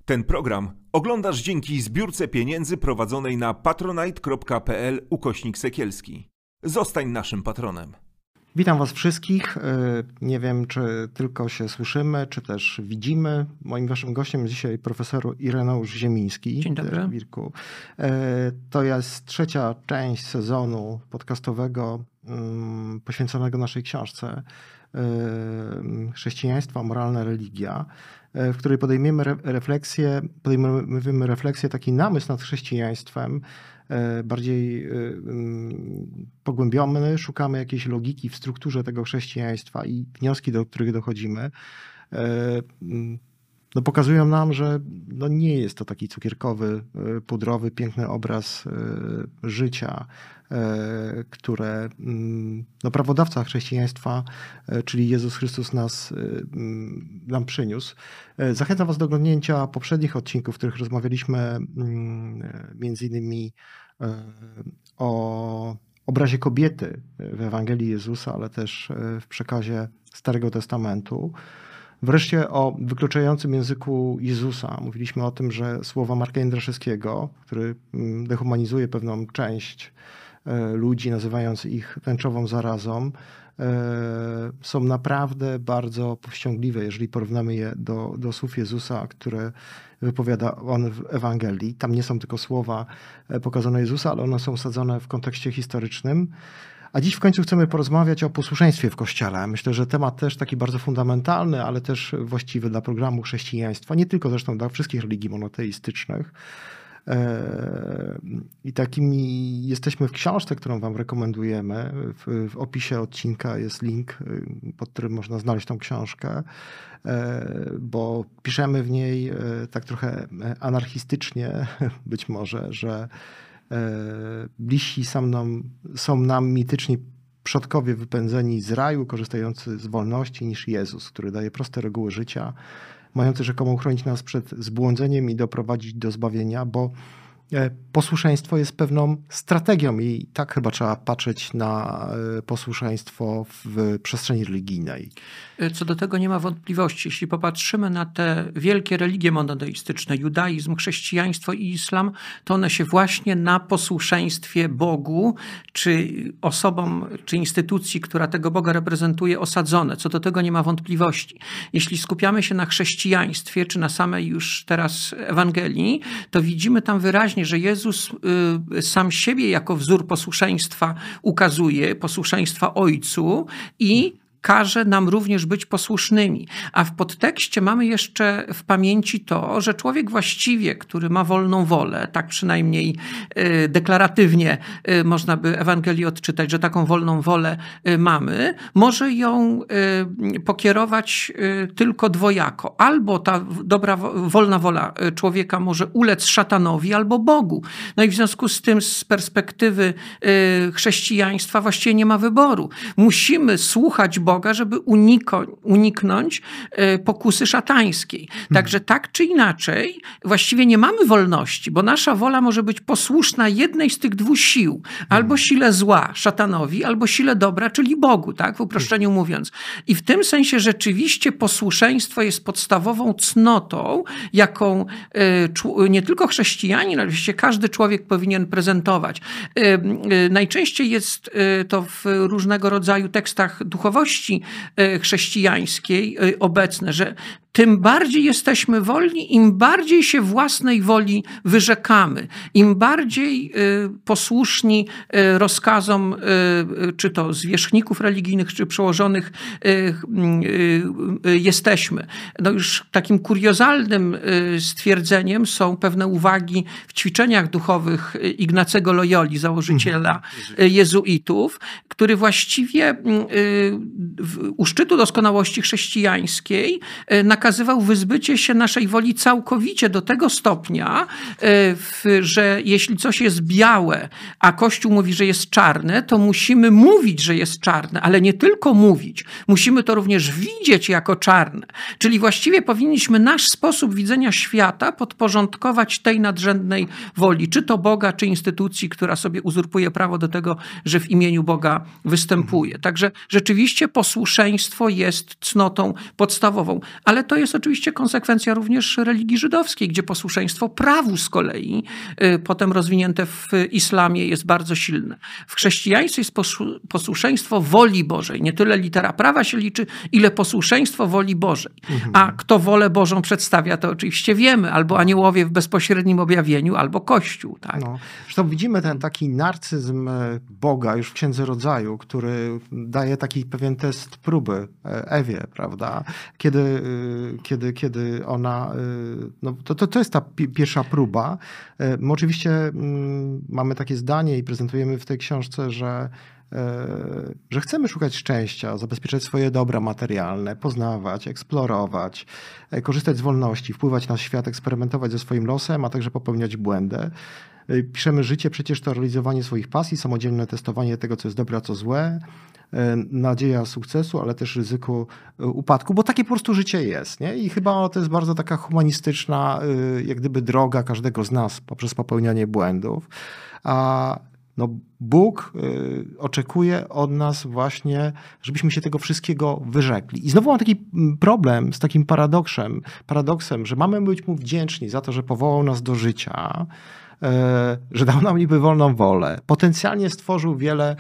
Ten program oglądasz dzięki zbiórce pieniędzy prowadzonej na patronite.pl/Sekielski. Zostań naszym patronem. Witam Was wszystkich. Nie wiem, czy tylko się słyszymy, czy też widzimy. Moim waszym gościem jest dzisiaj profesor Ireneusz Ziemiński. Dzień dobry. Wirku. To jest trzecia część sezonu podcastowego poświęconego naszej książce Chrześcijaństwo, moralna religia, w której podejmiemy refleksję, taki namysł nad chrześcijaństwem, bardziej pogłębiony, szukamy jakiejś logiki w strukturze tego chrześcijaństwa i wnioski, do których dochodzimy, pokazują nam, że nie jest to taki cukierkowy, pudrowy, piękny obraz życia, które prawodawca chrześcijaństwa, czyli Jezus Chrystus nam przyniósł. Zachęcam Was do oglądnięcia poprzednich odcinków, w których rozmawialiśmy między innymi o obrazie kobiety w Ewangelii Jezusa, ale też w przekazie Starego Testamentu. Wreszcie o wykluczającym języku Jezusa. Mówiliśmy o tym, że słowa Marka Jędraszewskiego, który dehumanizuje pewną część ludzi, nazywając ich tęczową zarazą, są naprawdę bardzo powściągliwe, jeżeli porównamy je do słów Jezusa, które wypowiada on w Ewangelii. Tam nie są tylko słowa pokazane Jezusa, ale one są osadzone w kontekście historycznym. A dziś w końcu chcemy porozmawiać o posłuszeństwie w Kościele. Myślę, że temat też taki bardzo fundamentalny, ale też właściwy dla programu chrześcijaństwa, nie tylko zresztą dla wszystkich religii monoteistycznych. I takimi jesteśmy w książce, którą Wam rekomendujemy. W opisie odcinka jest link, pod którym można znaleźć tą książkę, bo piszemy w niej tak trochę anarchistycznie być może, że bliżsi są nam mityczni przodkowie wypędzeni z raju, korzystający z wolności niż Jezus, który daje proste reguły życia, mający rzekomo uchronić nas przed zbłądzeniem i doprowadzić do zbawienia, bo posłuszeństwo jest pewną strategią i tak chyba trzeba patrzeć na posłuszeństwo w przestrzeni religijnej. Co do tego nie ma wątpliwości. Jeśli popatrzymy na te wielkie religie monoteistyczne, judaizm, chrześcijaństwo i islam, to one się właśnie na posłuszeństwie Bogu, czy osobom, czy instytucji, która tego Boga reprezentuje, osadzone. Co do tego nie ma wątpliwości. Jeśli skupiamy się na chrześcijaństwie, czy na samej już teraz Ewangelii, to widzimy tam wyraźnie, że Jezus sam siebie jako wzór posłuszeństwa ukazuje, posłuszeństwa Ojcu i każe nam również być posłusznymi. A w podtekście mamy jeszcze w pamięci to, że człowiek właściwie, który ma wolną wolę, tak przynajmniej deklaratywnie można by Ewangelię odczytać, że taką wolną wolę mamy, może ją pokierować tylko dwojako. Albo ta dobra, wolna wola człowieka może ulec szatanowi, albo Bogu. No i w związku z tym z perspektywy chrześcijaństwa właściwie nie ma wyboru. Musimy słuchać Boga, żeby uniknąć pokusy szatańskiej. Także tak czy inaczej właściwie nie mamy wolności, bo nasza wola może być posłuszna jednej z tych dwóch sił. Albo sile zła, szatanowi, albo sile dobra, czyli Bogu, tak? W uproszczeniu mówiąc. I w tym sensie rzeczywiście posłuszeństwo jest podstawową cnotą, jaką nie tylko chrześcijanin, ale właściwie każdy człowiek powinien prezentować. Najczęściej jest to w różnego rodzaju tekstach duchowości chrześcijańskiej obecne, że tym bardziej jesteśmy wolni, im bardziej się własnej woli wyrzekamy, im bardziej posłuszni rozkazom, czy to zwierzchników religijnych, czy przełożonych jesteśmy. No już takim kuriozalnym stwierdzeniem są pewne uwagi w ćwiczeniach duchowych Ignacego Loyoli, założyciela jezuitów, który właściwie u szczytu doskonałości chrześcijańskiej nakazywał wyzbycie się naszej woli całkowicie do tego stopnia, że jeśli coś jest białe, a Kościół mówi, że jest czarne, to musimy mówić, że jest czarne, ale nie tylko mówić. Musimy to również widzieć jako czarne. Czyli właściwie powinniśmy nasz sposób widzenia świata podporządkować tej nadrzędnej woli, czy to Boga, czy instytucji, która sobie uzurpuje prawo do tego, że w imieniu Boga występuje. Także rzeczywiście posłuszeństwo jest cnotą podstawową, ale to to jest oczywiście konsekwencja również religii żydowskiej, gdzie posłuszeństwo prawu z kolei, potem rozwinięte w islamie, jest bardzo silne. W chrześcijaństwie jest posłuszeństwo woli Bożej. Nie tyle litera prawa się liczy, ile posłuszeństwo woli Bożej. A kto wolę Bożą przedstawia, to oczywiście wiemy. Albo aniołowie w bezpośrednim objawieniu, albo Kościół. Tak? No. Zresztą widzimy ten taki narcyzm Boga już w Księdze Rodzaju, który daje taki pewien test próby Ewie, prawda? Kiedy ona... No, to jest ta pierwsza próba. My oczywiście mamy takie zdanie i prezentujemy w tej książce, że chcemy szukać szczęścia, zabezpieczać swoje dobra materialne, poznawać, eksplorować, korzystać z wolności, wpływać na świat, eksperymentować ze swoim losem, a także popełniać błędy. Piszemy życie przecież to realizowanie swoich pasji, samodzielne testowanie tego, co jest dobre, a co złe, nadzieja sukcesu, ale też ryzyko upadku, bo takie po prostu życie jest. Nie? I chyba to jest bardzo taka humanistyczna, jak gdyby droga każdego z nas poprzez popełnianie błędów. A no, Bóg oczekuje od nas właśnie, żebyśmy się tego wszystkiego wyrzekli. I znowu mam taki problem z takim paradoksem, że mamy być mu wdzięczni za to, że powołał nas do życia, że dał nam niby wolną wolę. Potencjalnie stworzył wiele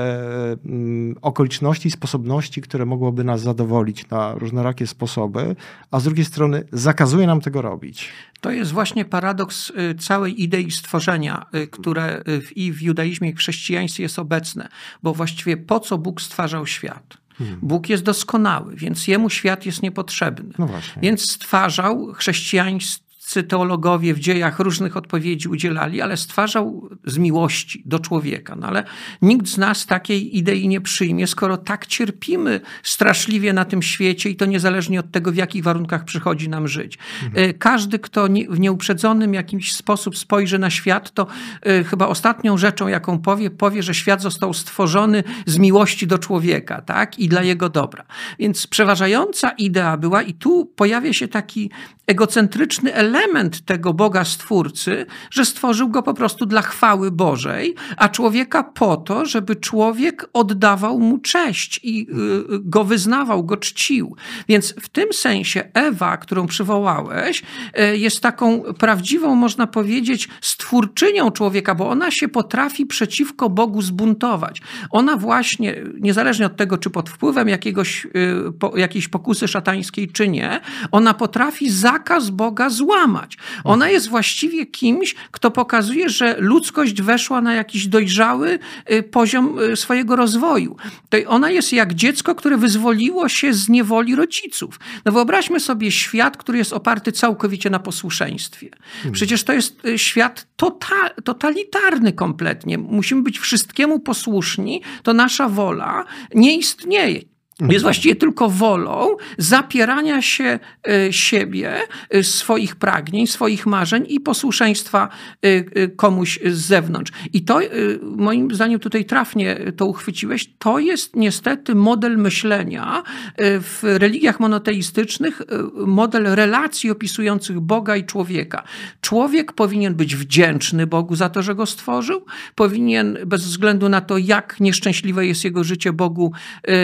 okoliczności i sposobności, które mogłyby nas zadowolić na różnorakie sposoby, a z drugiej strony zakazuje nam tego robić. To jest właśnie paradoks całej idei stworzenia, które i w judaizmie, i w chrześcijaństwie jest obecne. Bo właściwie po co Bóg stwarzał świat? Bóg jest doskonały, więc jemu świat jest niepotrzebny. No właśnie. Więc stwarzał chrześcijaństwo. Teologowie w dziejach różnych odpowiedzi udzielali, ale stwarzał z miłości do człowieka. No ale nikt z nas takiej idei nie przyjmie, skoro tak cierpimy straszliwie na tym świecie i to niezależnie od tego, w jakich warunkach przychodzi nam żyć. Każdy, kto w nieuprzedzonym jakiś sposób spojrzy na świat, to chyba ostatnią rzeczą, jaką powie, że świat został stworzony z miłości do człowieka, tak? I dla jego dobra. Więc przeważająca idea była, i tu pojawia się taki egocentryczny element tego Boga Stwórcy, że stworzył go po prostu dla chwały Bożej, a człowieka po to, żeby człowiek oddawał mu cześć i go wyznawał, go czcił. Więc w tym sensie Ewa, którą przywołałeś, jest taką prawdziwą, można powiedzieć, stwórczynią człowieka, bo ona się potrafi przeciwko Bogu zbuntować. Ona właśnie, niezależnie od tego, czy pod wpływem jakiejś pokusy szatańskiej, czy nie, ona potrafi zakaz Boga złamać. Ona jest właściwie kimś, kto pokazuje, że ludzkość weszła na jakiś dojrzały poziom swojego rozwoju. To ona jest jak dziecko, które wyzwoliło się z niewoli rodziców. No wyobraźmy sobie świat, który jest oparty całkowicie na posłuszeństwie. Przecież to jest świat totalitarny kompletnie. Musimy być wszystkiemu posłuszni, to nasza wola nie istnieje. Jest właściwie tylko wolą zapierania się siebie, swoich pragnień, swoich marzeń i posłuszeństwa komuś z zewnątrz. I to, moim zdaniem, tutaj trafnie to uchwyciłeś, to jest niestety model myślenia w religiach monoteistycznych, model relacji opisujących Boga i człowieka. Człowiek powinien być wdzięczny Bogu za to, że go stworzył, powinien bez względu na to, jak nieszczęśliwe jest jego życie, Bogu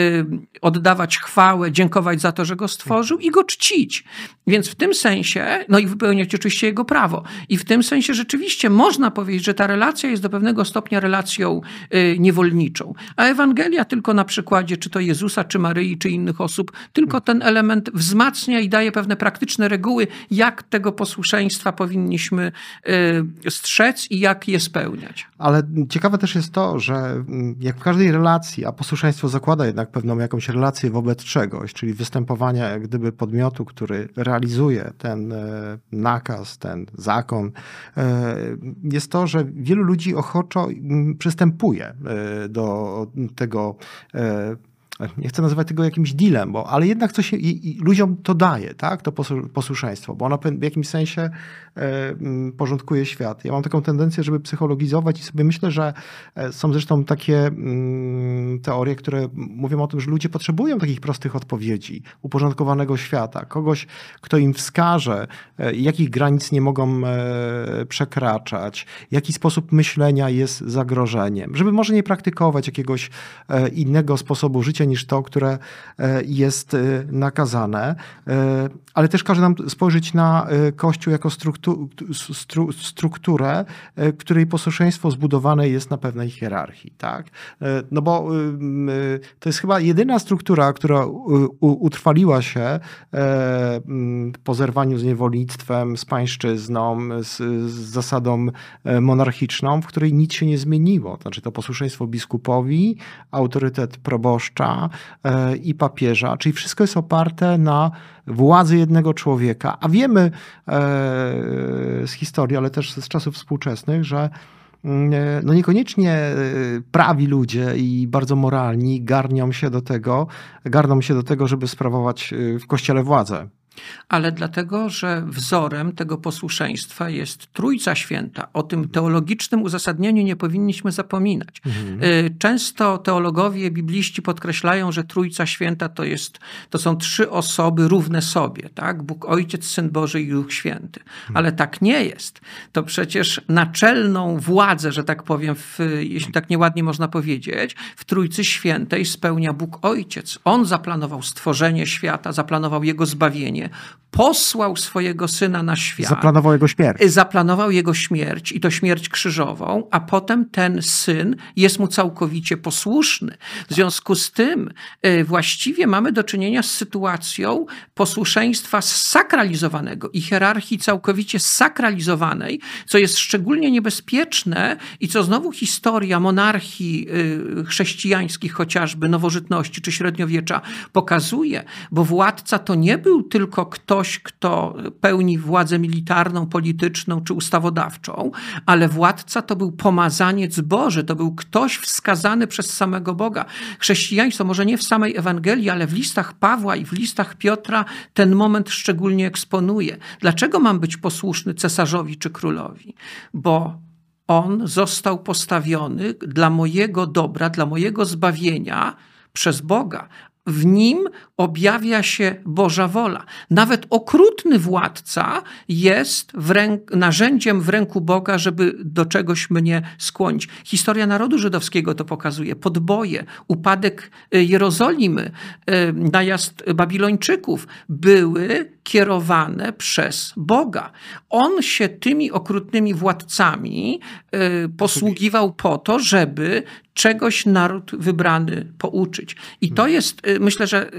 oddawać chwałę, dziękować za to, że go stworzył i go czcić. Więc w tym sensie, no i wypełniać oczywiście jego prawo. I w tym sensie rzeczywiście można powiedzieć, że ta relacja jest do pewnego stopnia relacją niewolniczą. A Ewangelia tylko na przykładzie czy to Jezusa, czy Maryi, czy innych osób, tylko ten element wzmacnia i daje pewne praktyczne reguły, jak tego posłuszeństwa powinniśmy strzec i jak je spełniać. Ale ciekawe też jest to, że jak w każdej relacji, a posłuszeństwo zakłada jednak pewną jakąś relację wobec czegoś, czyli występowania jak gdyby podmiotu, który realizuje ten nakaz, ten zakon, jest to, że wielu ludzi ochoczo przystępuje do tego, nie chcę nazywać tego jakimś dealem, ale jednak coś i ludziom to daje, tak? To posłuszeństwo, bo ono w jakimś sensie porządkuje świat. Ja mam taką tendencję, żeby psychologizować i sobie myślę, że są zresztą takie teorie, które mówią o tym, że ludzie potrzebują takich prostych odpowiedzi, uporządkowanego świata, kogoś, kto im wskaże, jakich granic nie mogą przekraczać, jaki sposób myślenia jest zagrożeniem, żeby może nie praktykować jakiegoś innego sposobu życia niż to, które jest nakazane. Ale też każe nam spojrzeć na Kościół jako strukturę, której posłuszeństwo zbudowane jest na pewnej hierarchii. Tak? No bo to jest chyba jedyna struktura, która utrwaliła się po zerwaniu z niewolnictwem, z pańszczyzną, z zasadą monarchiczną, w której nic się nie zmieniło. Znaczy to posłuszeństwo biskupowi, autorytet proboszcza i papieża, czyli wszystko jest oparte na władzy jednego człowieka. A wiemy z historii, ale też z czasów współczesnych, że no niekoniecznie prawi ludzie i bardzo moralni garną się do tego, żeby sprawować w Kościele władzę. Ale dlatego, że wzorem tego posłuszeństwa jest Trójca Święta. O tym teologicznym uzasadnieniu nie powinniśmy zapominać. Często teologowie, bibliści podkreślają, że Trójca Święta to są 3 osoby równe sobie. Tak? Bóg Ojciec, Syn Boży i Duch Święty. Ale tak nie jest. To przecież naczelną władzę, że tak powiem, jeśli tak nieładnie można powiedzieć, w Trójcy Świętej spełnia Bóg Ojciec. On zaplanował stworzenie świata, zaplanował jego zbawienie, posłał swojego Syna na świat. Zaplanował jego śmierć. Zaplanował jego śmierć i to śmierć krzyżową, a potem ten Syn jest mu całkowicie posłuszny. W związku z tym właściwie mamy do czynienia z sytuacją posłuszeństwa sakralizowanego i hierarchii całkowicie sakralizowanej, co jest szczególnie niebezpieczne i co znowu historia monarchii chrześcijańskich, chociażby nowożytności czy średniowiecza pokazuje, bo władca to nie był tylko ktoś, kto pełni władzę militarną, polityczną czy ustawodawczą, ale władca to był pomazaniec Boży, to był ktoś wskazany przez samego Boga. Chrześcijaństwo może nie w samej Ewangelii, ale w listach Pawła i w listach Piotra ten moment szczególnie eksponuje. Dlaczego mam być posłuszny cesarzowi czy królowi? Bo on został postawiony dla mojego dobra, dla mojego zbawienia przez Boga. W nim objawia się Boża wola. Nawet okrutny władca jest narzędziem w ręku Boga, żeby do czegoś mnie skłonić. Historia narodu żydowskiego to pokazuje. Podboje, upadek Jerozolimy, najazd Babilończyków były kierowane przez Boga. On się tymi okrutnymi władcami posługiwał po to, żeby czegoś naród wybrany pouczyć. I to jest, myślę, że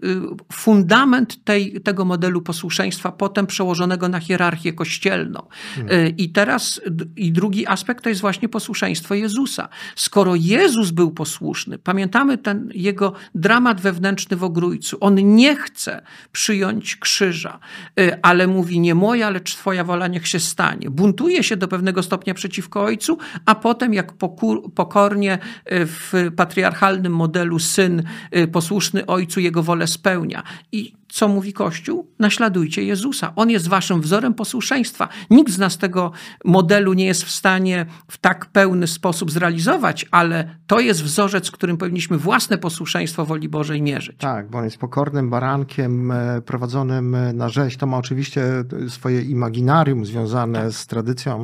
fundament tego modelu posłuszeństwa, potem przełożonego na hierarchię kościelną. I teraz drugi aspekt to jest właśnie posłuszeństwo Jezusa. Skoro Jezus był posłuszny, pamiętamy ten jego dramat wewnętrzny w Ogrójcu. On nie chce przyjąć krzyża, ale mówi: nie moja, lecz Twoja wola niech się stanie. Buntuje się do pewnego stopnia przeciwko Ojcu, a potem jak pokornie w patriarchalnym modelu syn posłuszny Ojcu jego wolę spełnia. I co mówi Kościół? Naśladujcie Jezusa. On jest waszym wzorem posłuszeństwa. Nikt z nas tego modelu nie jest w stanie w tak pełny sposób zrealizować, ale to jest wzorzec, którym powinniśmy własne posłuszeństwo woli Bożej mierzyć. Tak, bo on jest pokornym barankiem prowadzonym na rzeź. To ma oczywiście swoje imaginarium związane z tradycją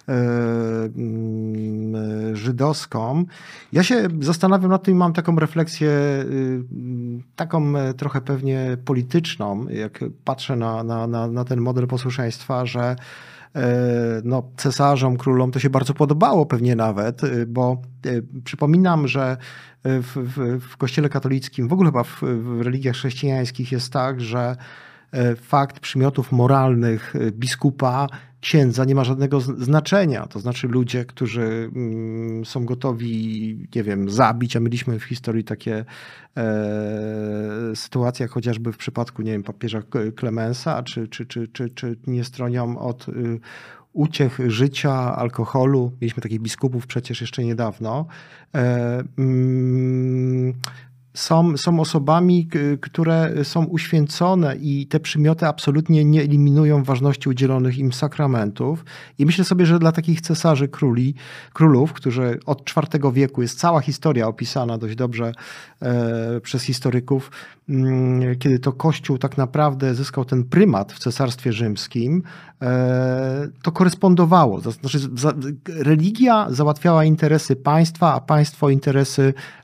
żydowską. Ja się zastanawiam nad tym i mam taką refleksję, taką trochę pewnie polityczną, jak patrzę na ten model posłuszeństwa, że no, cesarzom, królom to się bardzo podobało pewnie nawet, bo przypominam, że w Kościele katolickim, w ogóle chyba w religiach chrześcijańskich jest tak, że fakt przymiotów moralnych biskupa, księdza nie ma żadnego znaczenia. To znaczy ludzie, którzy są gotowi, nie wiem, zabić, a mieliśmy w historii takie sytuacje, jak chociażby w przypadku, nie wiem, papieża Klemensa, czy nie stronią od uciech życia, alkoholu. Mieliśmy takich biskupów przecież jeszcze niedawno. Są osobami, które są uświęcone i te przymioty absolutnie nie eliminują ważności udzielonych im sakramentów. I myślę sobie, że dla takich cesarzy, królów, którzy od IV wieku, jest cała historia opisana dość dobrze przez historyków, kiedy to Kościół tak naprawdę zyskał ten prymat w Cesarstwie Rzymskim, to korespondowało. To znaczy religia załatwiała interesy państwa, a państwo interesy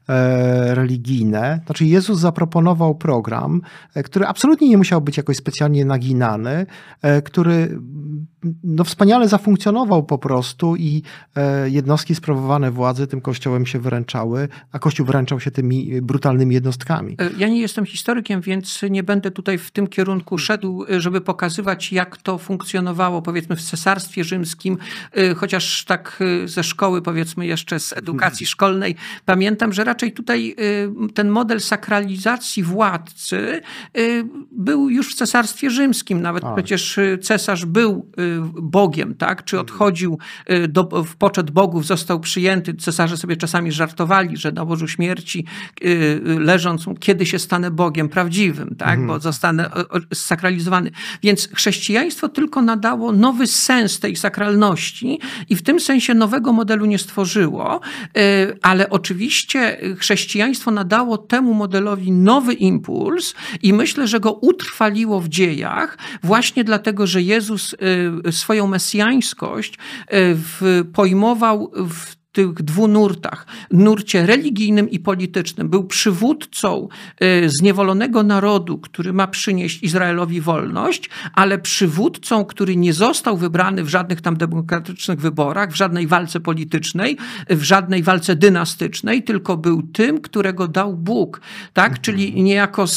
religijne. Znaczy Jezus zaproponował program, który absolutnie nie musiał być jakoś specjalnie naginany, który no, wspaniale zafunkcjonował po prostu i jednostki sprawowane władzy tym kościołem się wyręczały, a kościół wyręczał się tymi brutalnymi jednostkami. Ja nie jestem historykiem, więc nie będę tutaj w tym kierunku szedł, żeby pokazywać, jak to funkcjonowało, powiedzmy, w Cesarstwie Rzymskim, chociaż tak ze szkoły, powiedzmy, jeszcze z edukacji szkolnej, pamiętam, że raczej tutaj ten model sakralizacji władcy był już w Cesarstwie Rzymskim. Nawet przecież cesarz był Bogiem, tak? Czy odchodził w poczet bogów, został przyjęty. Cesarze sobie czasami żartowali, że na łożu śmierci leżąc, kiedy się stanę Bogiem prawdziwym, tak? Bo zostanę sakralizowany. Więc chrześcijaństwo tylko nadało nowy sens tej sakralności i w tym sensie nowego modelu nie stworzyło, ale oczywiście chrześcijaństwo nadało temu modelowi nowy impuls i myślę, że go utrwaliło w dziejach właśnie dlatego, że Jezus swoją mesjańskość pojmował w tych dwóch nurtach, nurcie religijnym i politycznym. Był przywódcą zniewolonego narodu, który ma przynieść Izraelowi wolność, ale przywódcą, który nie został wybrany w żadnych tam demokratycznych wyborach, w żadnej walce politycznej, w żadnej walce dynastycznej, tylko był tym, którego dał Bóg. Tak? Czyli niejako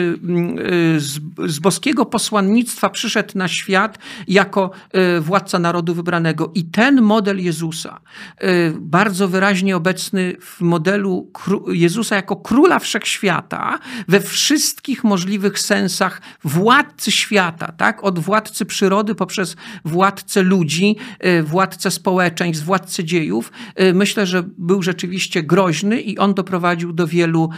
z boskiego posłannictwa przyszedł na świat jako władca narodu wybranego. I ten model Jezusa, bardzo wyraźnie obecny w modelu Jezusa jako króla wszechświata, we wszystkich możliwych sensach władcy świata, tak? Od władcy przyrody poprzez władcę ludzi, władcę społeczeństw, władcę dziejów. Myślę, że był rzeczywiście groźny i on doprowadził do wielu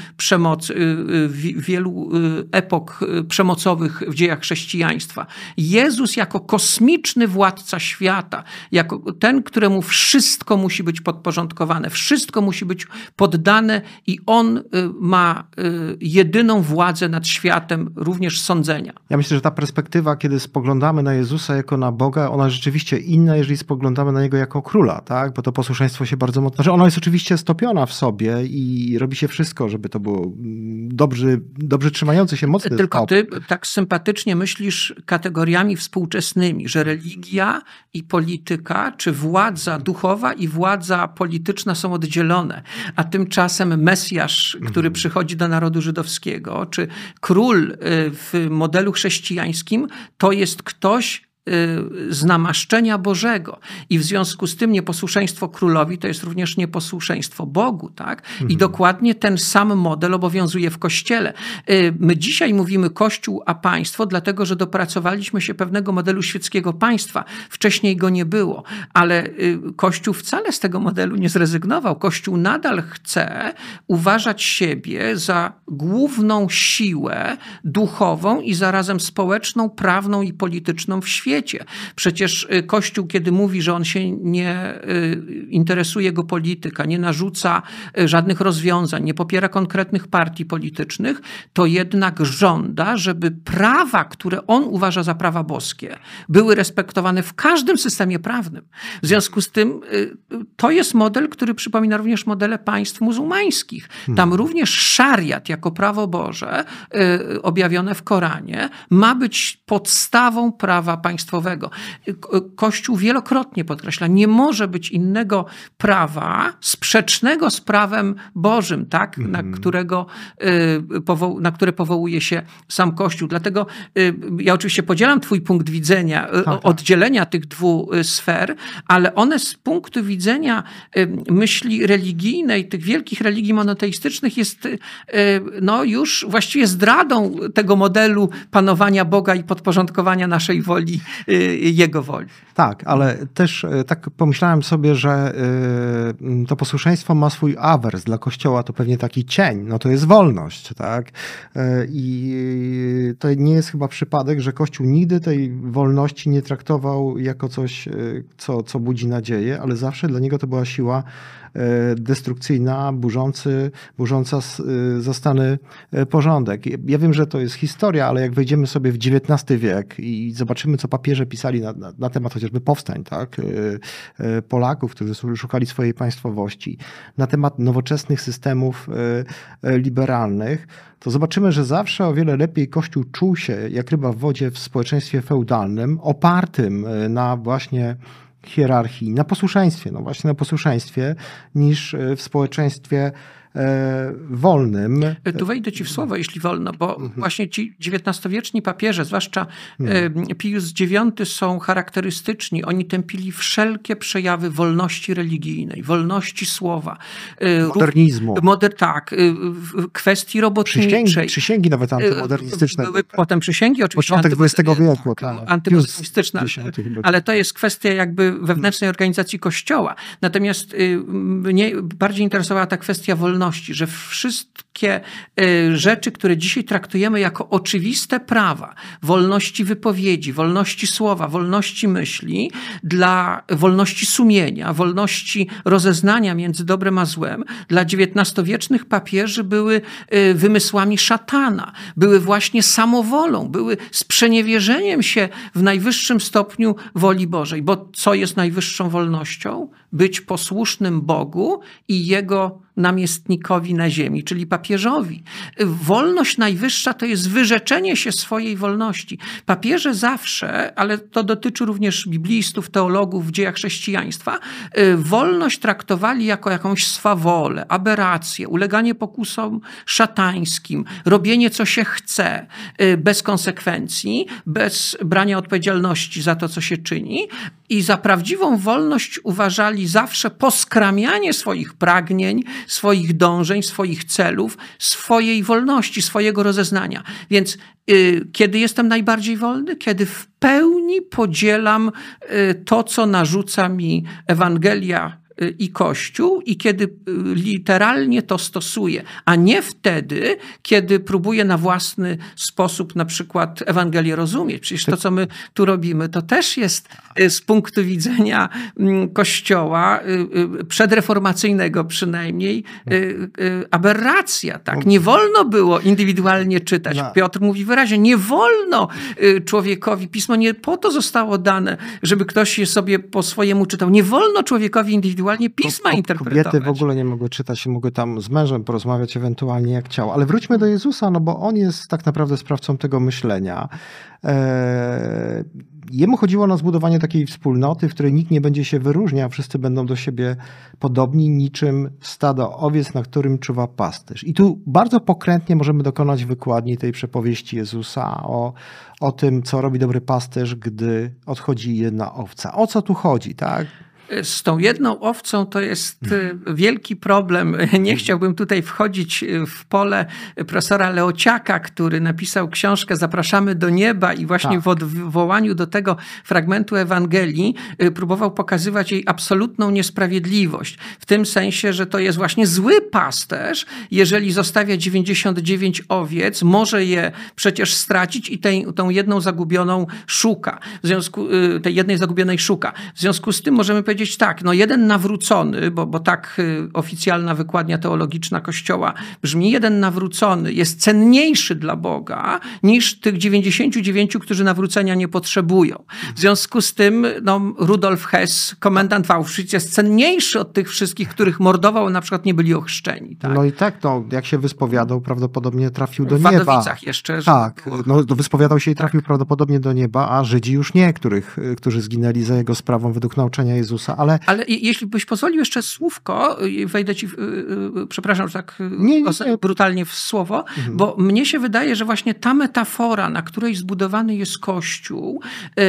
wielu epok przemocowych w dziejach chrześcijaństwa. Jezus jako kosmiczny władca świata, jako ten, któremu wszystko musi być podporządkowane, wszystko musi być poddane i on ma jedyną władzę nad światem, również sądzenia. Ja myślę, że ta perspektywa, kiedy spoglądamy na Jezusa jako na Boga, ona jest rzeczywiście inna, jeżeli spoglądamy na Niego jako króla, tak? Bo to posłuszeństwo się bardzo mocno... Znaczy ona jest oczywiście stopiona w sobie i robi się wszystko, żeby to było dobrze trzymający się mocny Tylko ty tak sympatycznie myślisz kategoriami współczesnymi, że religia i polityka, czy władza duchowa i władza polityczna są oddzielone, a tymczasem Mesjasz, który przychodzi do narodu żydowskiego, czy król w modelu chrześcijańskim, to jest ktoś z namaszczenia Bożego. I w związku z tym nieposłuszeństwo królowi to jest również nieposłuszeństwo Bogu. Tak? I dokładnie ten sam model obowiązuje w Kościele. My dzisiaj mówimy Kościół a państwo, dlatego że dopracowaliśmy się pewnego modelu świeckiego państwa. Wcześniej go nie było, ale Kościół wcale z tego modelu nie zrezygnował. Kościół nadal chce uważać siebie za główną siłę duchową i zarazem społeczną, prawną i polityczną w świecie. Przecież Kościół, kiedy mówi, że on się nie interesuje go polityka, nie narzuca żadnych rozwiązań, nie popiera konkretnych partii politycznych, to jednak żąda, żeby prawa, które on uważa za prawa boskie, były respektowane w każdym systemie prawnym. W związku z tym to jest model, który przypomina również modele państw muzułmańskich. Tam również szariat jako prawo Boże objawione w Koranie ma być podstawą prawa państwowego. Kościół wielokrotnie podkreśla, nie może być innego prawa sprzecznego z prawem Bożym, tak? Na które powołuje się sam Kościół. Dlatego ja oczywiście podzielam twój punkt widzenia oddzielenia tych dwóch sfer, ale one z punktu widzenia myśli religijnej, tych wielkich religii monoteistycznych jest już właściwie zdradą tego modelu panowania Boga i podporządkowania naszej woli Jego woli. Tak, ale też tak pomyślałem sobie, że to posłuszeństwo ma swój awers. Dla Kościoła to pewnie taki cień, no to jest wolność, tak? I to nie jest chyba przypadek, że Kościół nigdy tej wolności nie traktował jako coś, co budzi nadzieję, ale zawsze dla niego to była siła destrukcyjna, burząca zastany porządek. Ja wiem, że to jest historia, ale jak wejdziemy sobie w XIX wiek i zobaczymy, co papieże pisali na temat chociażby powstań, tak? Polaków, którzy szukali swojej państwowości, na temat nowoczesnych systemów liberalnych, to zobaczymy, że zawsze o wiele lepiej Kościół czuł się jak ryba w wodzie w społeczeństwie feudalnym, opartym na właśnie hierarchii, na posłuszeństwie, no właśnie na posłuszeństwie, niż w społeczeństwie wolnym. Tu wejdę ci w słowo, jeśli wolno, bo właśnie ci XIX-wieczni papieże, zwłaszcza Pius IX, są charakterystyczni. Oni tępili wszelkie przejawy wolności religijnej, wolności słowa. Modernizmu. Tak, kwestii robotniczej. Przysięgi nawet antymodernistyczne. Były potem przysięgi oczywiście. Początek XX wieku. Tak. Antymodernistyczne, ale to jest kwestia jakby wewnętrznej organizacji Kościoła. Natomiast mnie bardziej interesowała ta kwestia wolności, że wszystkie rzeczy, które dzisiaj traktujemy jako oczywiste prawa, wolności wypowiedzi, wolności słowa, wolności myśli, dla wolności sumienia, wolności rozeznania między dobrem a złem, dla XIX-wiecznych papieży były wymysłami szatana, były właśnie samowolą, były sprzeniewierzeniem się w najwyższym stopniu woli Bożej. Bo co jest najwyższą wolnością? Być posłusznym Bogu i Jego namiestnikowi na ziemi, czyli papieżowi. Wolność najwyższa to jest wyrzeczenie się swojej wolności. Papieże zawsze, ale to dotyczy również biblistów, teologów w dziejach chrześcijaństwa, wolność traktowali jako jakąś swawolę, aberrację, uleganie pokusom szatańskim, robienie co się chce, bez konsekwencji, bez brania odpowiedzialności za to, co się czyni. I za prawdziwą wolność uważali zawsze poskramianie swoich pragnień, swoich dążeń, swoich celów, swojej wolności, swojego rozeznania. Więc kiedy jestem najbardziej wolny? Kiedy w pełni podzielam to, co narzuca mi Ewangelia i Kościół i kiedy literalnie to stosuję, a nie wtedy, kiedy próbuję na własny sposób na przykład Ewangelię rozumieć. Przecież to, co my tu robimy, to też jest z punktu widzenia Kościoła przedreformacyjnego przynajmniej aberracja. Tak? Nie wolno było indywidualnie czytać. Piotr mówi wyraźnie, nie wolno człowiekowi, Pismo nie po to zostało dane, żeby ktoś je sobie po swojemu czytał. Nie wolno człowiekowi indywidualnie Pisma interpretować. Kobiety w ogóle nie mogły czytać, mogły tam z mężem porozmawiać ewentualnie jak chciał. Ale wróćmy do Jezusa, no bo on jest tak naprawdę sprawcą tego myślenia. Jemu chodziło na zbudowanie takiej wspólnoty, w której nikt nie będzie się wyróżniał, wszyscy będą do siebie podobni, niczym stado owiec, na którym czuwa pasterz. I tu bardzo pokrętnie możemy dokonać wykładni tej przypowieści Jezusa o tym, co robi dobry pasterz, gdy odchodzi jedna owca. O co tu chodzi, tak? Z tą jedną owcą to jest wielki problem. Nie chciałbym tutaj wchodzić w pole profesora Leociaka, który napisał książkę Zapraszamy do nieba i właśnie w odwołaniu do tego fragmentu Ewangelii próbował pokazywać jej absolutną niesprawiedliwość. W tym sensie, że to jest właśnie zły pasterz, jeżeli zostawia 99 owiec, może je przecież stracić i tą jedną zagubioną szuka. Tej jednej zagubionej szuka. W związku z tym możemy powiedzieć tak, no jeden nawrócony, bo tak oficjalna wykładnia teologiczna Kościoła brzmi, jeden nawrócony jest cenniejszy dla Boga niż tych 99, którzy nawrócenia nie potrzebują. W związku z tym Rudolf Hess, komendant w Auschwitz, jest cenniejszy od tych wszystkich, których mordował, a na przykład nie byli ochrzczeni. Tak? No i tak, jak się wyspowiadał, prawdopodobnie trafił do nieba. W Wadowicach jeszcze. Tak, wyspowiadał się i trafił prawdopodobnie do nieba, a Żydzi już nie, którzy zginęli za jego sprawą według nauczania Jezusa. Ale jeśli byś pozwolił jeszcze słówko, wejdę ci, przepraszam, że tak brutalnie w słowo, bo mnie się wydaje, że właśnie ta metafora, na której zbudowany jest Kościół,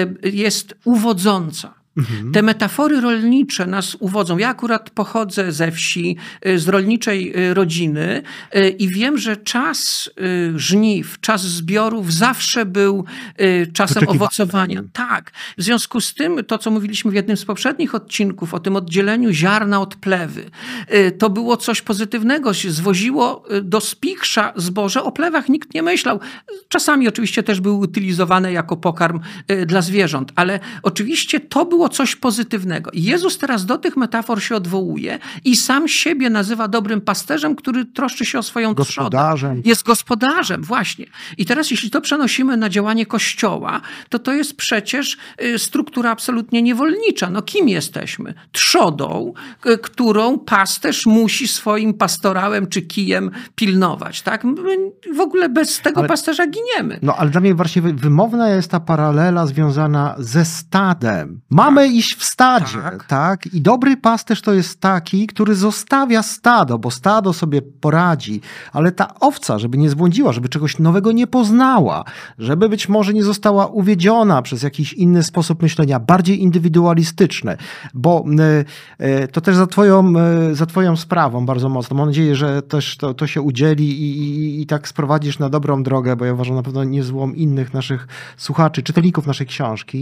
jest uwodząca. Te metafory rolnicze nas uwodzą. Ja akurat pochodzę ze wsi, z rolniczej rodziny i wiem, że czas żniw, czas zbiorów zawsze był czasem owocowania. Tak. W związku z tym, to co mówiliśmy w jednym z poprzednich odcinków o tym oddzieleniu ziarna od plewy, to było coś pozytywnego. Się zwoziło do spichrza zboże. O plewach nikt nie myślał. Czasami oczywiście też były utylizowane jako pokarm dla zwierząt, ale oczywiście to był było coś pozytywnego. I Jezus teraz do tych metafor się odwołuje i sam siebie nazywa dobrym pasterzem, który troszczy się o swoją Gospodarzem. trzodę. Jest gospodarzem, właśnie. I teraz jeśli to przenosimy na działanie Kościoła, to jest przecież struktura absolutnie niewolnicza. No kim jesteśmy? Trzodą, którą pasterz musi swoim pastorałem czy kijem pilnować. Tak? My w ogóle bez tego pasterza giniemy. No ale dla mnie właśnie wymowna jest ta paralela związana ze stadem. Mamy iść w stadzie, tak? I dobry pasterz to jest taki, który zostawia stado, bo stado sobie poradzi, ale ta owca, żeby nie zbłądziła, żeby czegoś nowego nie poznała, żeby być może nie została uwiedziona przez jakiś inny sposób myślenia, bardziej indywidualistyczny, bo to też za twoją sprawą bardzo mocno. Mam nadzieję, że też to się udzieli i tak sprowadzisz na dobrą drogę, bo ja uważam na pewno nie złom innych naszych słuchaczy, czytelników naszej książki.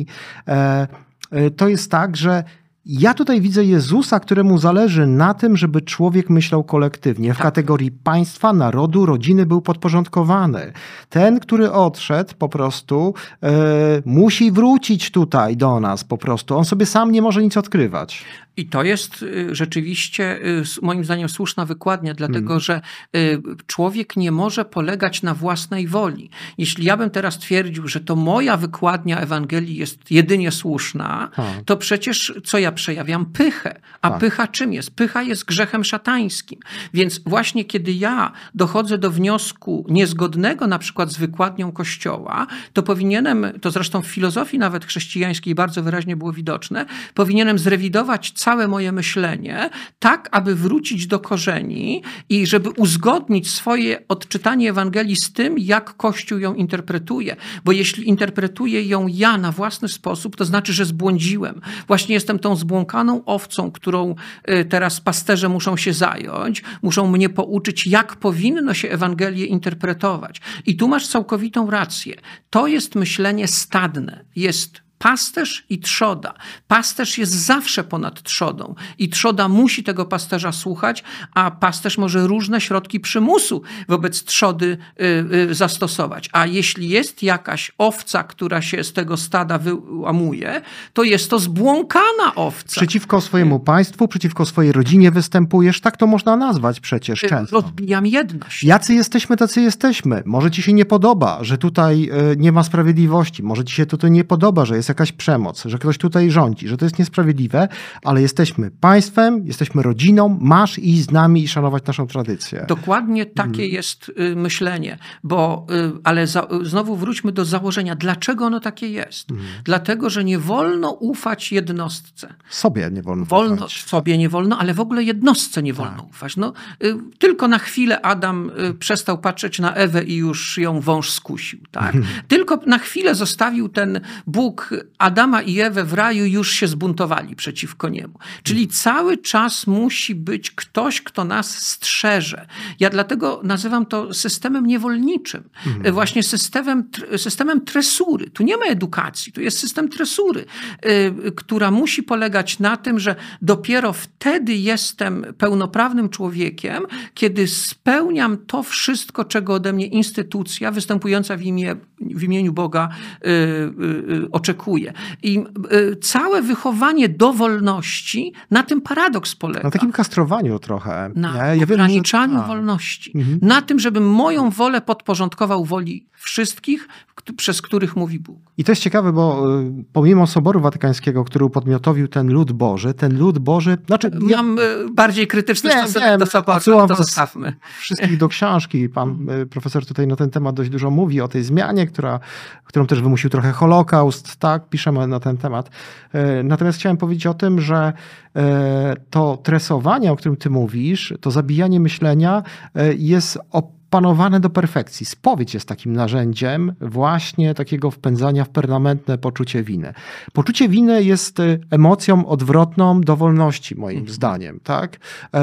To jest tak, że ja tutaj widzę Jezusa, któremu zależy na tym, żeby człowiek myślał kolektywnie. W kategorii państwa, narodu, rodziny był podporządkowany. Ten, który odszedł po prostu musi wrócić tutaj do nas po prostu. On sobie sam nie może nic odkrywać. I to jest rzeczywiście moim zdaniem słuszna wykładnia, dlatego że człowiek nie może polegać na własnej woli. Jeśli ja bym teraz twierdził, że to moja wykładnia Ewangelii jest jedynie słuszna, to przecież co ja przejawiam? Pychę. A pycha czym jest? Pycha jest grzechem szatańskim. Więc właśnie kiedy ja dochodzę do wniosku niezgodnego na przykład z wykładnią Kościoła, to powinienem, to zresztą w filozofii nawet chrześcijańskiej bardzo wyraźnie było widoczne, powinienem zrewidować całe moje myślenie, tak aby wrócić do korzeni i żeby uzgodnić swoje odczytanie Ewangelii z tym, jak Kościół ją interpretuje. Bo jeśli interpretuję ją ja na własny sposób, to znaczy, że zbłądziłem. Właśnie jestem tą zbłąkaną owcą, którą teraz pasterze muszą się zająć, muszą mnie pouczyć, jak powinno się Ewangelię interpretować. I tu masz całkowitą rację. To jest myślenie stadne. Jest pasterz i trzoda. Pasterz jest zawsze ponad trzodą i trzoda musi tego pasterza słuchać, a pasterz może różne środki przymusu wobec trzody zastosować. A jeśli jest jakaś owca, która się z tego stada wyłamuje, to jest to zbłąkana owca. Przeciwko swojemu państwu, przeciwko swojej rodzinie występujesz, tak to można nazwać przecież często. Rozbijam jedność. Jacy jesteśmy, tacy jesteśmy. Może ci się nie podoba, że tutaj nie ma sprawiedliwości. Może ci się tutaj nie podoba, że jest jakaś przemoc, że ktoś tutaj rządzi, że to jest niesprawiedliwe, ale jesteśmy państwem, jesteśmy rodziną, masz iść z nami i szanować naszą tradycję. Dokładnie takie jest myślenie, ale znowu wróćmy do założenia. Dlaczego ono takie jest? Dlatego, że nie wolno ufać jednostce. Sobie nie wolno ufać. Sobie nie wolno, ale w ogóle jednostce nie wolno ufać. No, tylko na chwilę Adam przestał patrzeć na Ewę i już ją wąż skusił. Tak? Tylko na chwilę zostawił ten Bóg Adama i Ewę w raju, już się zbuntowali przeciwko niemu. Czyli cały czas musi być ktoś, kto nas strzeże. Ja dlatego nazywam to systemem niewolniczym. Właśnie systemem tresury. Tu nie ma edukacji, tu jest system tresury, która musi polegać na tym, że dopiero wtedy jestem pełnoprawnym człowiekiem, kiedy spełniam to wszystko, czego ode mnie instytucja występująca w imieniu Boga oczekuje. I całe wychowanie do wolności na tym paradoks polega. Na takim kastrowaniu trochę. Na ograniczaniu wolności. Na tym, żebym moją wolę podporządkował woli wszystkich, przez których mówi Bóg. I to jest ciekawe, bo pomimo Soboru Watykańskiego, który upodmiotowił ten lud Boży, znaczy... Mam bardziej krytyczny stosunek do Soboru, to zostawmy. Wszystkich do książki. Pan profesor tutaj na ten temat dość dużo mówi, o tej zmianie, którą też wymusił trochę Holokaust, tak? Piszemy na ten temat. Natomiast chciałem powiedzieć o tym, że to tresowanie, o którym ty mówisz, to zabijanie myślenia jest opanowane do perfekcji. Spowiedź jest takim narzędziem właśnie takiego wpędzania w permanentne poczucie winy. Poczucie winy jest emocją odwrotną do wolności, moim zdaniem. Tak?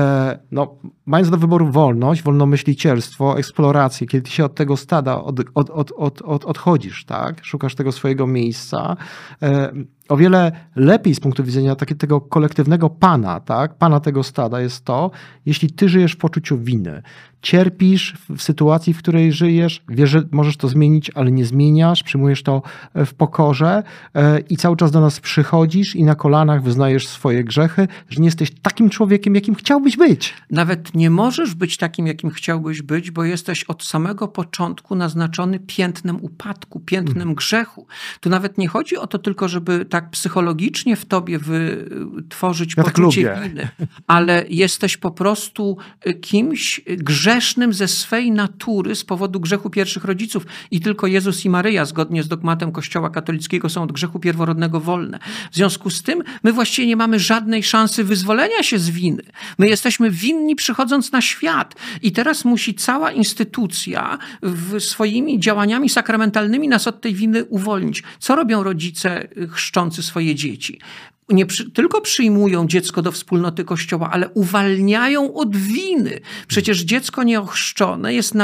Mając do wyboru wolność, wolnomyślicielstwo, eksplorację, kiedy się od tego stada odchodzisz, tak? Szukasz tego swojego miejsca, o wiele lepiej z punktu widzenia tego kolektywnego pana, tak? Pana tego stada jest to, jeśli ty żyjesz w poczuciu winy. cierpisz w sytuacji, w której żyjesz, wiesz, że możesz to zmienić, ale nie zmieniasz, przyjmujesz to w pokorze i cały czas do nas przychodzisz i na kolanach wyznajesz swoje grzechy, że nie jesteś takim człowiekiem, jakim chciałbyś być. Nawet nie możesz być takim, jakim chciałbyś być, bo jesteś od samego początku naznaczony piętnem upadku, piętnem grzechu. Tu nawet nie chodzi o to tylko, żeby tak psychologicznie w tobie wytworzyć poczucie winy, ale jesteś po prostu kimś grzesznym ze swej natury z powodu grzechu pierwszych rodziców i tylko Jezus i Maryja zgodnie z dogmatem Kościoła katolickiego są od grzechu pierworodnego wolne. W związku z tym my właściwie nie mamy żadnej szansy wyzwolenia się z winy. My jesteśmy winni przychodząc na świat i teraz musi cała instytucja swoimi działaniami sakramentalnymi nas od tej winy uwolnić. Co robią rodzice chrzczący swoje dzieci? Nie tylko przyjmują dziecko do wspólnoty Kościoła, ale uwalniają od winy. Przecież dziecko nieochrzczone jest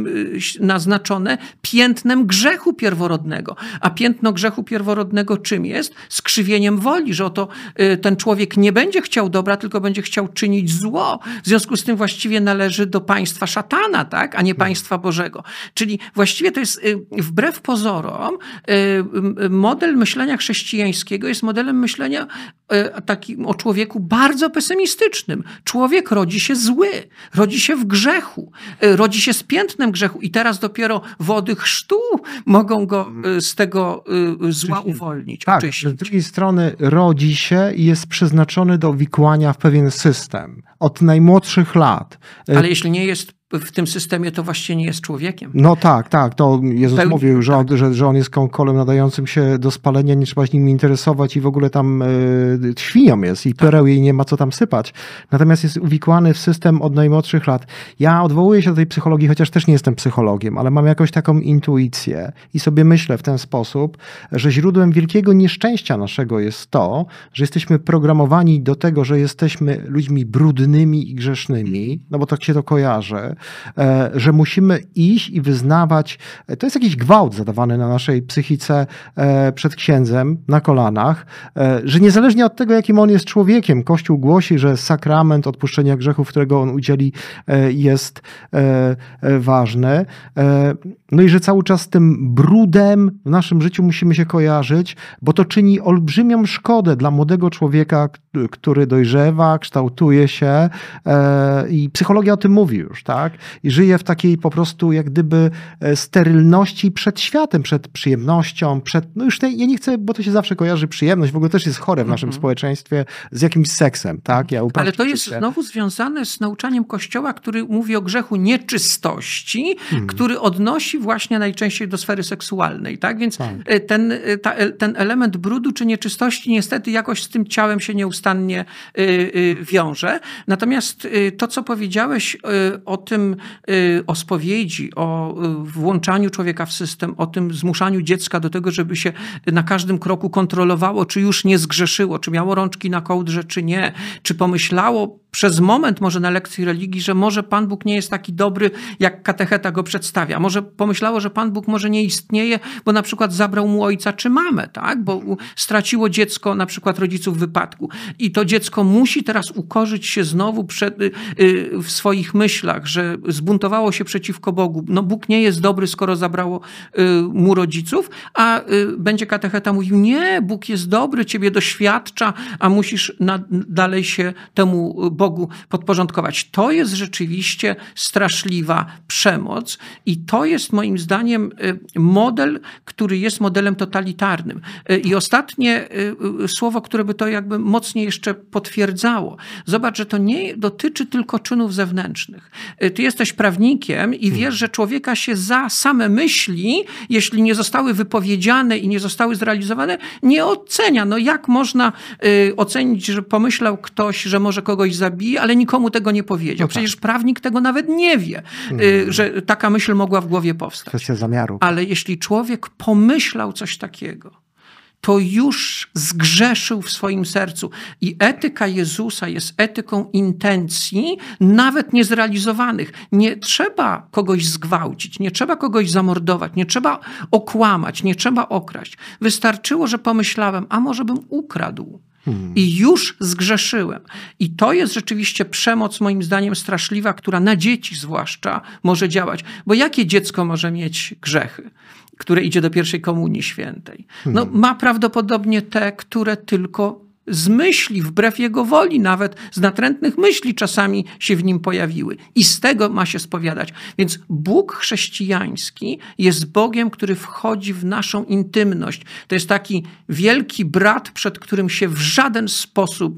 naznaczone piętnem grzechu pierworodnego. A piętno grzechu pierworodnego czym jest? Skrzywieniem woli, że oto ten człowiek nie będzie chciał dobra, tylko będzie chciał czynić zło. W związku z tym właściwie należy do państwa szatana, tak? A nie państwa Bożego. Czyli właściwie to jest wbrew pozorom model myślenia chrześcijańskiego jest modelem myślenia takim o człowieku bardzo pesymistycznym. Człowiek rodzi się zły, rodzi się w grzechu, rodzi się z piętnem grzechu i teraz dopiero wody chrztu mogą go z tego zła uwolnić. Tak, z drugiej strony rodzi się i jest przeznaczony do wikłania w pewien system od najmłodszych lat. Ale jeśli nie jest w tym systemie, to właściwie nie jest człowiekiem. No tak. To Jezus mówił, że on jest kolem nadającym się do spalenia, nie trzeba się nim interesować i w ogóle tam świnią jest i pereł jej nie ma co tam sypać. Natomiast jest uwikłany w system od najmłodszych lat. Ja odwołuję się do tej psychologii, chociaż też nie jestem psychologiem, ale mam jakąś taką intuicję i sobie myślę w ten sposób, że źródłem wielkiego nieszczęścia naszego jest to, że jesteśmy programowani do tego, że jesteśmy ludźmi brudnymi i grzesznymi, no bo tak się to kojarzy, że musimy iść i wyznawać, to jest jakiś gwałt zadawany na naszej psychice przed księdzem na kolanach, że niezależnie od tego, jakim on jest człowiekiem, Kościół głosi, że sakrament odpuszczenia grzechów, którego on udzieli, jest ważny. No i że cały czas z tym brudem w naszym życiu musimy się kojarzyć, bo to czyni olbrzymią szkodę dla młodego człowieka, który dojrzewa, kształtuje się i psychologia o tym mówi już, tak? I żyje w takiej po prostu jak gdyby sterylności przed światem, przed przyjemnością, no już ja nie chcę, bo to się zawsze kojarzy przyjemność, w ogóle też jest chore w naszym społeczeństwie z jakimś seksem, tak? Ale to jest znowu związane z nauczaniem Kościoła, który mówi o grzechu nieczystości, który odnosi właśnie najczęściej do sfery seksualnej, tak? Więc ten element brudu czy nieczystości niestety jakoś z tym ciałem się nieustannie wiąże. Natomiast to, co powiedziałeś o tym, o spowiedzi, o włączaniu człowieka w system, o tym zmuszaniu dziecka do tego, żeby się na każdym kroku kontrolowało, czy już nie zgrzeszyło, czy miało rączki na kołdrze, czy nie, czy pomyślało przez moment może na lekcji religii, że może Pan Bóg nie jest taki dobry, jak katecheta go przedstawia. Może pomyślało, że Pan Bóg może nie istnieje, bo na przykład zabrał mu ojca czy mamę, tak? Bo straciło dziecko na przykład rodziców w wypadku. I to dziecko musi teraz ukorzyć się znowu w swoich myślach, że zbuntowało się przeciwko Bogu. No Bóg nie jest dobry, skoro zabrało mu rodziców, a będzie katecheta mówił, nie, Bóg jest dobry, ciebie doświadcza, a musisz dalej się temu Bogu podporządkować. To jest rzeczywiście straszliwa przemoc i to jest moim zdaniem model, który jest modelem totalitarnym. I ostatnie słowo, które by to jakby mocniej jeszcze potwierdzało. Zobacz, że to nie dotyczy tylko czynów zewnętrznych. Ty jesteś prawnikiem i wiesz, że człowieka się za same myśli, jeśli nie zostały wypowiedziane i nie zostały zrealizowane, nie ocenia. No jak można ocenić, że pomyślał ktoś, że może kogoś zabije, ale nikomu tego nie powiedział. Przecież prawnik tego nawet nie wie, że taka myśl mogła w głowie powstać. Kwestia zamiaru. Ale jeśli człowiek pomyślał coś takiego, to już zgrzeszył w swoim sercu. I etyka Jezusa jest etyką intencji, nawet niezrealizowanych. Nie trzeba kogoś zgwałcić, nie trzeba kogoś zamordować, nie trzeba okłamać, nie trzeba okraść. Wystarczyło, że pomyślałem, a może bym ukradł. I już zgrzeszyłem. I to jest rzeczywiście przemoc, moim zdaniem, straszliwa, która na dzieci zwłaszcza może działać. Bo jakie dziecko może mieć grzechy, które idzie do pierwszej komunii świętej? No, ma prawdopodobnie te, które tylko z myśli, wbrew jego woli, nawet z natrętnych myśli czasami się w nim pojawiły. I z tego ma się spowiadać. Więc Bóg chrześcijański jest Bogiem, który wchodzi w naszą intymność. To jest taki wielki brat, przed którym się w żaden sposób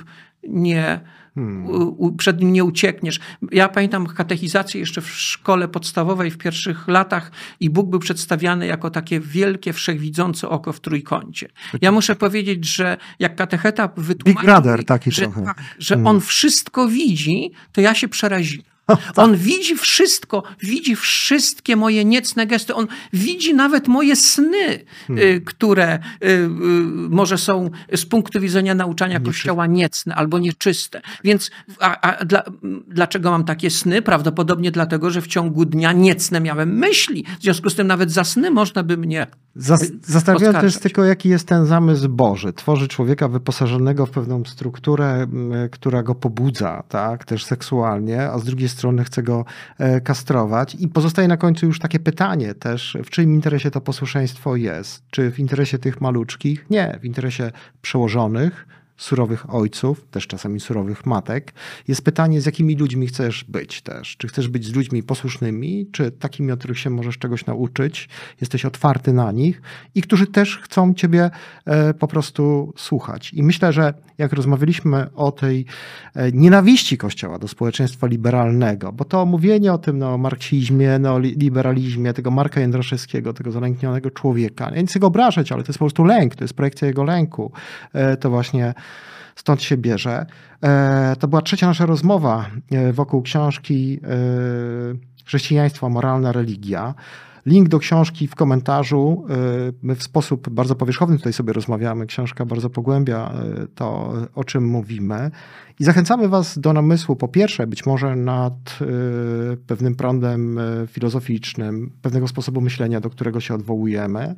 przed nim nie uciekniesz. Ja pamiętam katechizację jeszcze w szkole podstawowej w pierwszych latach i Bóg był przedstawiany jako takie wielkie, wszechwidzące oko w trójkącie. Ja muszę powiedzieć, że jak katecheta wytłumaczył, Big Brother taki trochę. Że on wszystko widzi, to ja się przeraziłem. On widzi wszystko, widzi wszystkie moje niecne gesty. On widzi nawet moje sny, które może są z punktu widzenia nauczania Kościoła niecne albo nieczyste. Więc dlaczego mam takie sny? Prawdopodobnie dlatego, że w ciągu dnia niecne miałem myśli. W związku z tym nawet za sny można by mnie Zastanawiające jest tylko, jaki jest ten zamysł Boży. Tworzy człowieka wyposażonego w pewną strukturę, która go pobudza, tak, też seksualnie, a z drugiej strony chce go kastrować. I pozostaje na końcu już takie pytanie też, w czyim interesie to posłuszeństwo jest? Czy w interesie tych maluczkich? Nie, w interesie przełożonych, surowych ojców, też czasami surowych matek. Jest pytanie, z jakimi ludźmi chcesz być też. Czy chcesz być z ludźmi posłusznymi, czy takimi, od których się możesz czegoś nauczyć, jesteś otwarty na nich i którzy też chcą ciebie po prostu słuchać. I myślę, że jak rozmawialiśmy o tej nienawiści Kościoła do społeczeństwa liberalnego, bo to mówienie o tym marksizmie, liberalizmie, tego Marka Jędraszewskiego, tego zalęknionego człowieka, ja nie chcę go obrażać, ale to jest po prostu lęk, to jest projekcja jego lęku. To właśnie stąd się bierze. To była trzecia nasza rozmowa wokół książki Chrześcijaństwo, moralna religia. Link do książki w komentarzu. My w sposób bardzo powierzchowny tutaj sobie rozmawiamy. Książka bardzo pogłębia to, o czym mówimy. I zachęcamy was do namysłu, po pierwsze, być może nad pewnym prądem filozoficznym, pewnego sposobu myślenia, do którego się odwołujemy,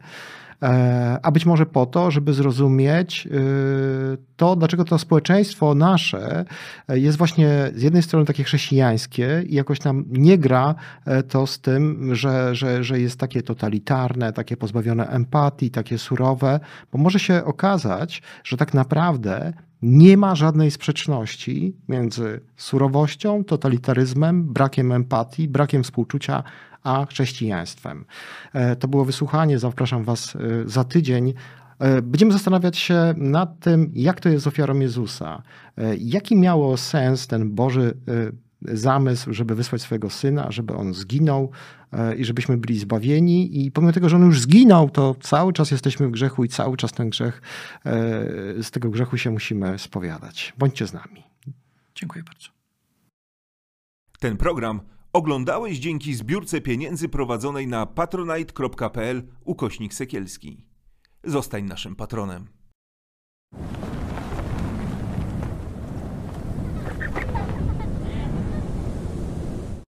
a być może po to, żeby zrozumieć to, dlaczego to społeczeństwo nasze jest właśnie z jednej strony takie chrześcijańskie i jakoś nam nie gra to z tym, że jest takie totalitarne, takie pozbawione empatii, takie surowe, bo może się okazać, że tak naprawdę nie ma żadnej sprzeczności między surowością, totalitaryzmem, brakiem empatii, brakiem współczucia, a chrześcijaństwem. To było wysłuchanie, zapraszam was za tydzień. Będziemy zastanawiać się nad tym, jak to jest z ofiarą Jezusa. Jaki miało sens ten Boży zamysł, żeby wysłać swojego Syna, żeby On zginął i żebyśmy byli zbawieni. I pomimo tego, że On już zginął, to cały czas jesteśmy w grzechu i cały czas ten grzech, z tego grzechu się musimy spowiadać. Bądźcie z nami. Dziękuję bardzo. Ten program oglądałeś dzięki zbiórce pieniędzy prowadzonej na patronite.pl/Sekielski. Zostań naszym patronem.